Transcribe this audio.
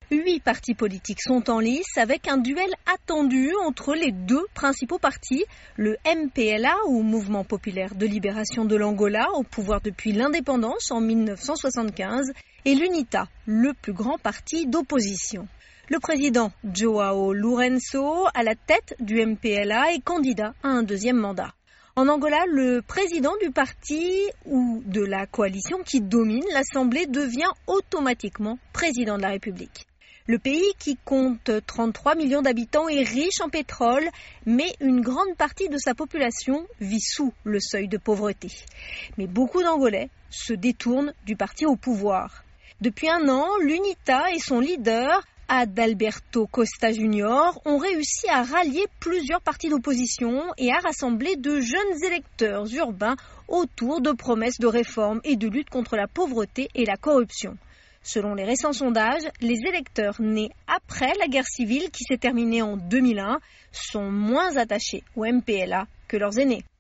8 partis politiques sont en lice avec un duel attendu entre les deux principaux partis, le MPLA ou Mouvement populaire de libération de l'Angola, au pouvoir depuis l'indépendance en 1975, et l'UNITA, le plus grand parti d'opposition. Le président João Lourenço, à la tête du MPLA, est candidat à un deuxième mandat. En Angola, le président du parti ou de la coalition qui domine l'Assemblée devient automatiquement président de la République. Le pays, qui compte 33 millions d'habitants, est riche en pétrole, mais une grande partie de sa population vit sous le seuil de pauvreté. Mais beaucoup d'Angolais se détournent du parti au pouvoir. Depuis un an, l'UNITA et son leader, Adalberto Costa Junior, ont réussi à rallier plusieurs partis d'opposition et à rassembler de jeunes électeurs urbains autour de promesses de réforme et de lutte contre la pauvreté et la corruption. Selon les récents sondages, les électeurs nés après la guerre civile qui s'est terminée en 2001 sont moins attachés au MPLA que leurs aînés.